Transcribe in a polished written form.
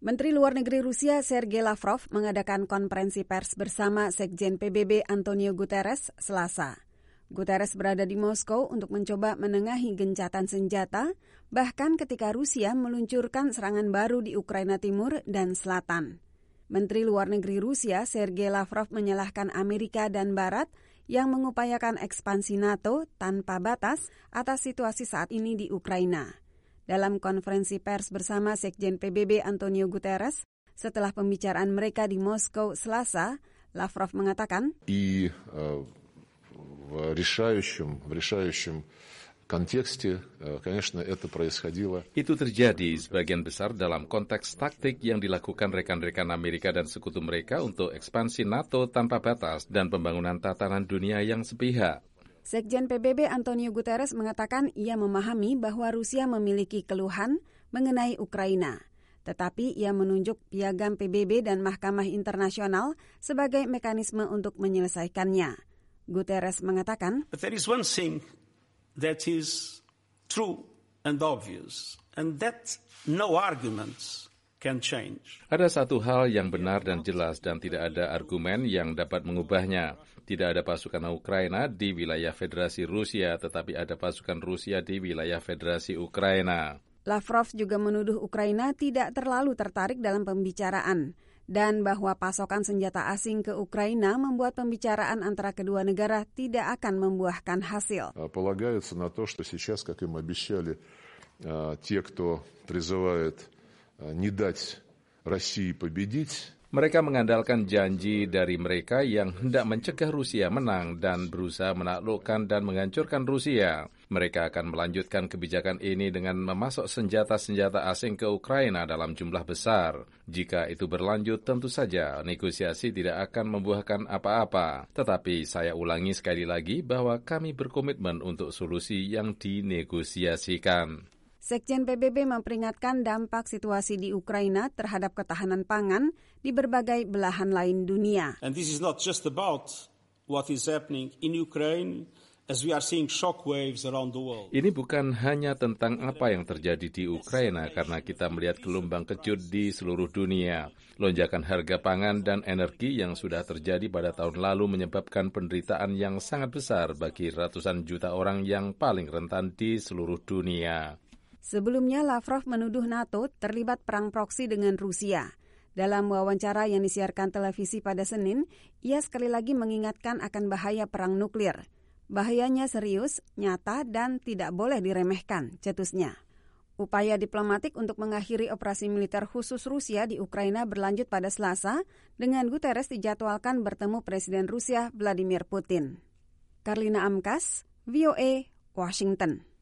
Menteri Luar Negeri Rusia Sergei Lavrov mengadakan konferensi pers bersama Sekjen PBB Antonio Guterres Selasa. Guterres berada di Moskow untuk mencoba menengahi gencatan senjata, bahkan ketika Rusia meluncurkan serangan baru di Ukraina Timur dan Selatan. Menteri Luar Negeri Rusia Sergei Lavrov menyalahkan Amerika dan Barat yang mengupayakan ekspansi NATO tanpa batas atas situasi saat ini di Ukraina. Dalam konferensi pers bersama Sekjen PBB Antonio Guterres, setelah pembicaraan mereka di Moskow Selasa, Lavrov mengatakan, в решающем контексте, конечно, это происходило. Itu terjadi sebagian besar dalam konteks taktik yang dilakukan rekan-rekan Amerika dan sekutu mereka untuk ekspansi NATO tanpa batas dan pembangunan tatanan dunia yang sepihak. Sekjen PBB Antonio Guterres mengatakan ia memahami bahwa Rusia memiliki keluhan mengenai Ukraina. Tetapi ia menunjuk piagam PBB dan Mahkamah Internasional sebagai mekanisme untuk menyelesaikannya. Guterres mengatakan, But there is one thing that is true and obvious, and that no arguments can change. Ada satu hal yang benar dan jelas dan tidak ada argumen yang dapat mengubahnya. Tidak ada pasukan Ukraina di wilayah Federasi Rusia, tetapi ada pasukan Rusia di wilayah Federasi Ukraina. Lavrov juga menuduh Ukraina tidak terlalu tertarik dalam pembicaraan dan bahwa pasokan senjata asing ke Ukraina membuat pembicaraan antara kedua negara tidak akan membuahkan hasil. Полагается на то, что сейчас, как им обещали те, кто призывает не дать России победить. Mereka mengandalkan janji dari mereka yang hendak mencegah Rusia menang dan berusaha menaklukkan dan menghancurkan Rusia. Mereka akan melanjutkan kebijakan ini dengan memasok senjata-senjata asing ke Ukraina dalam jumlah besar. Jika itu berlanjut, tentu saja negosiasi tidak akan membuahkan apa-apa. Tetapi saya ulangi sekali lagi bahwa kami berkomitmen untuk solusi yang dinegosiasikan. Sekjen PBB memperingatkan dampak situasi di Ukraina terhadap ketahanan pangan di berbagai belahan lain dunia. And this is not just about what is happening in Ukraine, as we are seeing shockwaves around the world. Ini bukan hanya tentang apa yang terjadi di Ukraina karena kita melihat gelombang kejut di seluruh dunia. Lonjakan harga pangan dan energi yang sudah terjadi pada tahun lalu menyebabkan penderitaan yang sangat besar bagi ratusan juta orang yang paling rentan di seluruh dunia. Sebelumnya, Lavrov menuduh NATO terlibat perang proksi dengan Rusia. Dalam wawancara yang disiarkan televisi pada Senin, ia sekali lagi mengingatkan akan bahaya perang nuklir. Bahayanya serius, nyata, dan tidak boleh diremehkan, cetusnya. Upaya diplomatik untuk mengakhiri operasi militer khusus Rusia di Ukraina berlanjut pada Selasa, dengan Guterres dijadwalkan bertemu Presiden Rusia Vladimir Putin. Karlina Amkas, VOA, Washington.